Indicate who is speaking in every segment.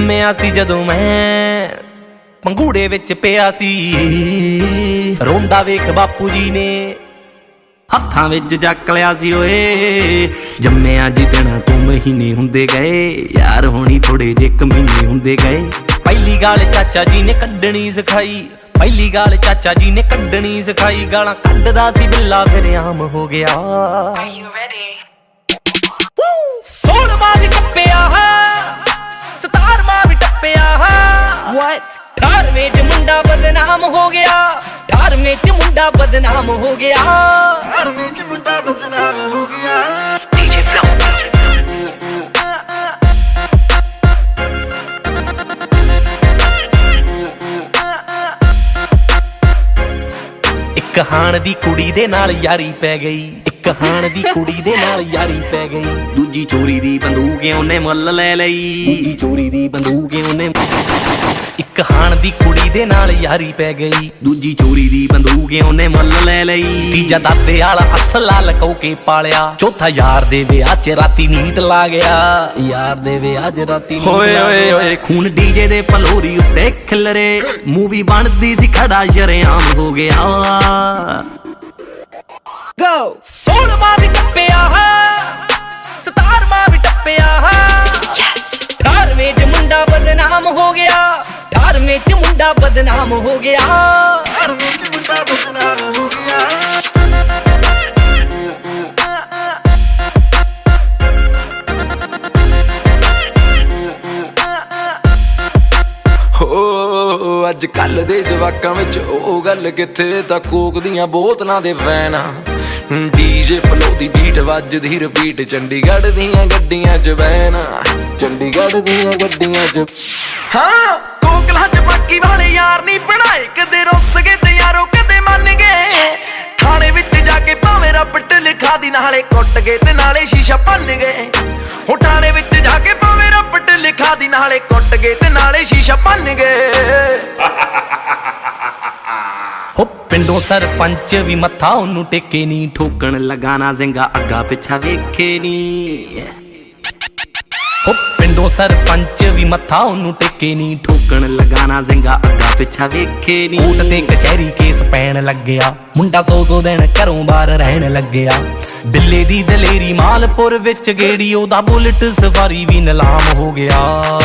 Speaker 1: ਜੰਮਿਆ ਸੀ ਜਦੋਂ ਮੈਂ ਪੰਘੂੜੇ ਵਿੱਚ ਪਿਆ ਸੀ, ਰੋਂਦਾ ਵੇਖ ਬਾਪੂ ਜੀ ਨੇ ਹੱਥਾਂ ਵਿੱਚ ਚੱਕ ਲਿਆ ਸੀ। ਓਏ ਜੰਮਿਆ ਜਿੱਦਣਾ ਤੂੰ ਮਹੀਨੇ ਹੁੰਦੇ ਗਏ, ਯਾਰ ਹੋਣੀ ਥੋੜੇ ਜਿਹੇ ਕਮੀਨੇ ਹੁੰਦੇ ਗਏ। ਪਹਿਲੀ ਗਾਲ ਚਾਚਾ ਜੀ ਨੇ ਕੱਢਣੀ ਸਿਖਾਈ, ਪਹਿਲੀ ਗਾਲ ਚਾਚਾ ਜੀ ਨੇ ਕੱਢਣੀ ਸਿਖਾਈ। ਗਾਲਾਂ ਕੱਢਦਾ ਸੀ ਬਿੱਲਾ ਫਿਰ ਆਮ ਹੋ ਗਿਆ। 16ਵਾਂ ਵੀ ਟੱਪਿਆ, 17ਵਾਂ ਵੀ ਟੱਪਿਆ। 18ਵੇਂ ਚ ਮੁੰਡਾ ਬਦਨਾਮ ਹੋ ਗਿਆ, 18ਵੇਂ ਚ ਮੁੰਡਾ ਬਦਨਾਮ ਹੋ ਗਿਆ। 18ਵੇਂ ਚ ਮੁੰਡਾ ਬਦਨਾਮ ਹੋ ਗਿਆ। DJ Flow। ਇੱਕ ਹਾਣ ਦੀ ਕੁੜੀ ਦੇ ਨਾਲ ਯਾਰੀ ਪੈ ਗਈ, ਇੱਕ ਹਾਣ ਦੀ ਕੁੜੀ ਦੇ ਨਾਲ ਯਾਰੀ ਪੈ ਗਈ। ਦੂਜੀ ਚੋਰੀ ਦੀ ਬੰਦੂਕ ਉਹਨੇ ਮੁੱਲ ਲੈ ਲਈ, ਦੂਜੀ ਚੋਰੀ ਦੀ ਬੰਦੂਕ ਉਹਨੇ। ਇੱਕ ਹਾਣ ਦੀ ਕੁੜੀ ਦੇ ਨਾਲ ਯਾਰੀ ਪੈ ਗਈ, ਦੂਜੀ ਚੋਰੀ ਦੀ ਬੰਦੂਕ ਉਹਨੇ ਮੁੱਲ ਲੈ ਲਈ। ਤੀਜਾ ਦਾਦੇ ਵਾਲਾ ਅਸਲਾ ਲਕੋ ਕੇ ਪਾਲਿਆ, ਚੌਥਾ ਯਾਰ ਦੇ ਵਿਆਹ ਚ ਰਾਤੀ ਨੀਟ ਲਾ ਗਿਆ, ਯਾਰ ਦੇ ਵਿਆਹ ਚ ਰਾਤੀ। ਹੋਏ ਹੋਏ ਹੋਏ ਖੂਨ ਡੀਜੇ ਦੇ ਪਲੋਰੀ ਉੱਤੇ ਖਿਲਰੇ, ਮੂਵੀ ਬਣਦੀ ਸੀ ਖੜਾ ਸ਼ਰੇਆਮ ਹੋ ਗਿਆ। 16ਵਾਂ ਵੀ ਟੱਪਿਆ, 17ਵਾਂ ਵੀ ਟੱਪਿਆ। 18ਵੇਂ ਚ ਮੁੰਡਾ ਬਦਨਾਮ ਹੋ ਗਿਆ, 18ਵੇਂ ਚ ਮੁੰਡਾ ਬਦਨਾਮ ਹੋ ਗਿਆ। 18ਵੇਂ ਚ ਮੁੰਡਾ ਬਦਨਾਮ ਹੋ ਗਿਆ। ਹੋ ਅੱਜ ਕੱਲ ਦੇ ਜਵਾਕਾਂ ਵਿੱਚ ਉਹ ਗੱਲ ਕਿੱਥੇ, ਤਾਂ ਕੋਕ ਦੀਆਂ ਬੋਤਲਾਂ ਦੇ ਵੈਨ। ਡੀਜੇ ਫਲੋ ਦੀ ਬੀਟ ਵੱਜਦੀ ਰਿਪੀਟ, ਚੰਡੀਗੜ੍ਹ ਦੀਆਂ ਗੱਡੀਆਂ ਚ ਵੈਨ, ਚੰਡੀਗੜ੍ਹ ਦੀਆਂ ਗੱਡੀਆਂ ਚ। ਹਾਂ ਕੋਕਲਾਂ ਚ ਬਾਕੀ ਵਾਲੇ ਯਾਰ ਨਹੀਂ ਬਣਾਏ, ਕਦੇ ਰੁੱਸ ਗਏ ਤੇ ਯਾਰੋ ਕਦੇ ਮੰਨ ਗਏ। ਥਾਣੇ ਵਿੱਚ ਜਾ ਕੇ ਭਾਵੇਂ ਰੱਬਟ ਲਿਖਾ ਦੀ, ਨਾਲੇ ਕੁੱਟ ਗਏ ਤੇ ਨਾਲੇ ਸ਼ੀਸ਼ਾ ਭੰਨ ਗਏ। ਹੋ ਥਾਣੇ ਵਿੱਚ ਜਾ ਕੇ ਭਾਵੇਂ ਰੱਬਟ ਲਿਖਾ ਦੀ, ਨਾਲੇ ਕੁੱਟ ਗਏ ਤੇ ਨਾਲੇ ਸ਼ੀਸ਼ਾ ਭੰਨ ਗਏ। ਹੋ ਪਿੰਡੋਂ ਸਰਪੰਚ ਵੀ ਮੱਥਾ ਉਹਨੂੰ ਟੇਕੇ ਨੀ, ਠੋਕਣ ਲਗਾ ਨਾ ਜ਼ਿੰਗਾ ਅੱਗਾ ਪਿੱਛਾ ਵੇਖੇ ਨੀ। ਹੋ ਪਿੰਡੋਂ ਸਰਪੰਚ ਵੀ ਮੱਥਾ ਉਹਨੂੰ ਟੇਕੇ ਨੀ, ਠੋਕਣ ਲਗਾ ਨਾ ਜ਼ਿੰਗਾ ਅੱਗਾ ਪਿੱਛਾ ਵੇਖੇ ਨੀ। ਕੋਰਟ ਤੇ ਕਚਹਿਰੀ ਕੇਸ ਪੈਣ ਲੱਗਿਆ, ਮੁੰਡਾ 100 ਦਿਨ ਘਰੋਂ ਬਾਹਰ ਰਹਿਣ ਲੱਗਿਆ। ਬਿੱਲੇ ਦੀ ਦਲੇਰੀ ਮਾਲਪੁਰ ਵਿੱਚ ਗੇੜੀ, ਉਹਦਾ ਬੁਲਟ ਸਫਾਰੀ ਵੀ ਨਿਲਾਮ ਹੋ ਗਿਆ।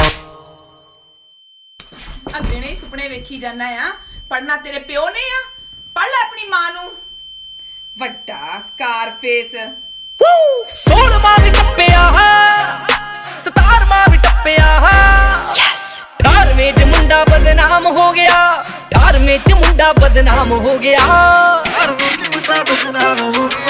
Speaker 2: ਦਿਨੇ ਸੁਪਨੇ ਵੇਖੀ ਜਾਨਾ ਆ, ਪੜਨਾ ਤੇਰੇ ਪਿਓ ਨੇ ਆ, ਪੜ ਲੈ ਆਪਣੀ ਮਾਂ ਨੂੰ। ਵੱਡਾ ਸਕਾਰਫੇਸ।
Speaker 1: 16ਵਾਂ ਵੀ ਟੱਪਿਆ, 17ਵਾਂ ਵੀ ਟੱਪਿਆ। 18ਵੇਂ ਚ ਮੁੰਡਾ ਬਦਨਾਮ ਹੋ ਗਿਆ, 18ਵੇਂ ਚ ਮੁੰਡਾ ਬਦਨਾਮ ਹੋ ਗਿਆ। 18ਵੇਂ ਚ ਮੁੰਡਾ ਬਦਨਾਮ ਹੋ ਗਿਆ।